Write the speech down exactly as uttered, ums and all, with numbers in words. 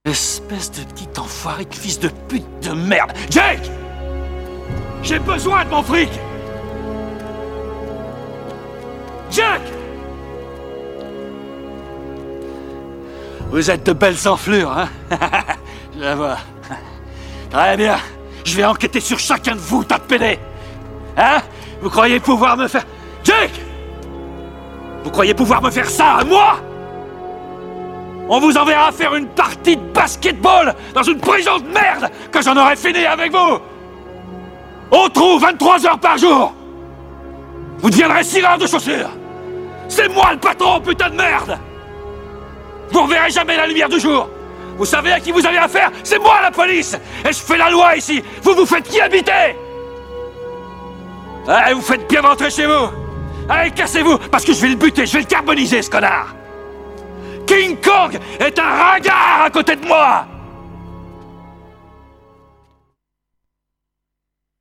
Espèce de petit enfoiré de fils de pute de merde. Jake! J'ai besoin de mon fric! Jack! Vous êtes de belles enflures, hein? Je la vois. Très bien. Je vais enquêter sur chacun de vous, tas de pédés. Hein? Vous croyez pouvoir me faire... Jake! Vous croyez pouvoir me faire ça à moi? On vous enverra faire une partie de basketball dans une prison de merde quand j'en aurai fini avec vous! Au trou, vingt-trois heures par jour! Vous deviendrez cireur de chaussures! C'est moi le patron, putain de merde! Vous reverrez jamais la lumière du jour! Vous savez à qui vous avez affaire? C'est moi la police! Et je fais la loi ici! Vous vous faites qui habiter? Allez, vous faites bien rentrer chez vous! Allez, cassez-vous! Parce que je vais le buter, je vais le carboniser, ce connard! King Kong est un ringard à côté de moi!